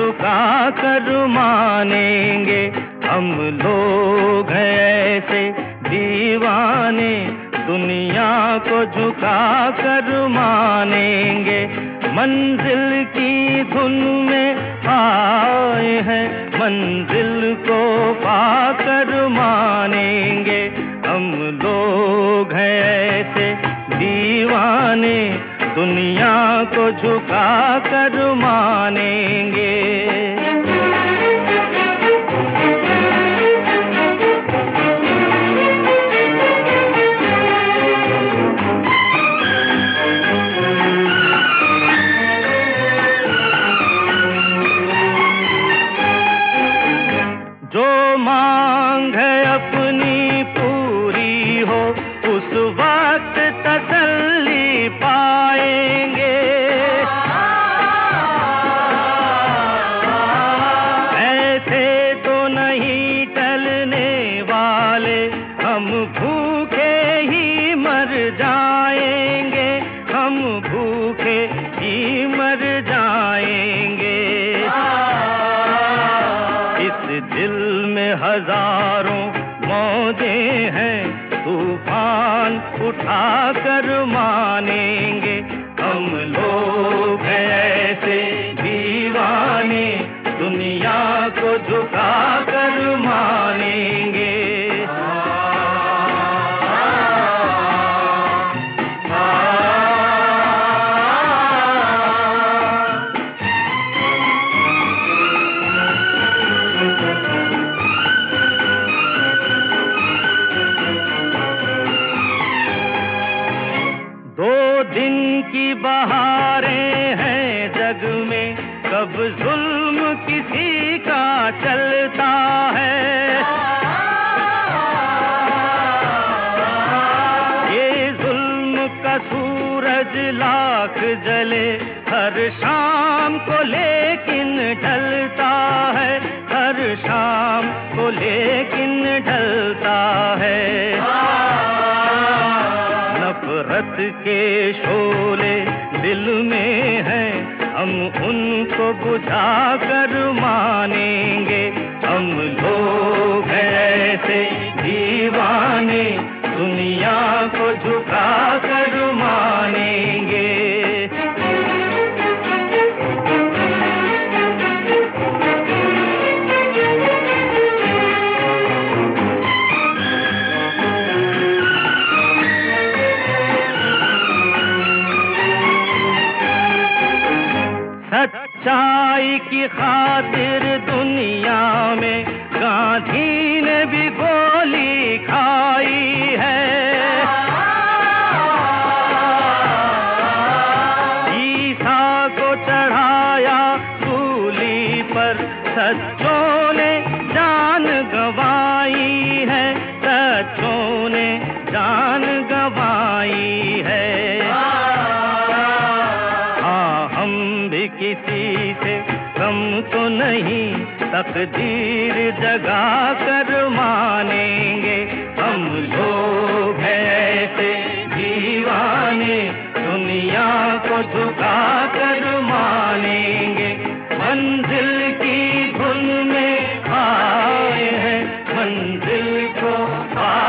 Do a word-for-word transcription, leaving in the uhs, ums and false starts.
झुका कर मानेंगे। हम लोग हैं ऐसे दीवाने, दुनिया को झुका कर मानेंगे। मंजिल की धुन में आए हैं, मंजिल को पाकर मानेंगे। हम लोग हैं ऐसे दीवाने, दुनिया को झुका कर मानेंगे। जो मांग है अपनी पूरी हो, उस वक्त तसल्ली पाएंगे। ऐसे तो नहीं टलने वाले, हम भूखे ही मर जाएंगे। हम भूखे ही मर जाएंगे। इस दिल में हजारों मौजें हैं, तूफान उठा कर मानेंगे। हम लोग हैं ऐसे दीवाने, दुनिया को झुका कर मानेंगे। दो दिन की बहारें हैं जग में, कब जुल्म किसी का चलता है। ये जुल्म का सूरज लाख जले हर शाम को, लेकिन ढलता है। हर शाम को लेकिन ढलता है। नफरत के शोले दिल में हैं, हम उनको बुझा कर मानेंगे। हम लोग हैं ऐसे दीवाने, दुनिया को झुका कर मानेंगे। सच्चाई की खातिर दुनिया में गांधी ने भी गोली खाई है। ईसा को चढ़ाया सूली पर, सच्चों ने जान गंवाई है। सच्चों ने जान गंवाई है। किसी से कम तो नहीं, तकदीर जगा कर मानेंगे। हम लोग हैं ऐसे दीवाने, दुनिया को झुका कर मानेंगे। मंजिल की धुन में आए हैं, मंजिल को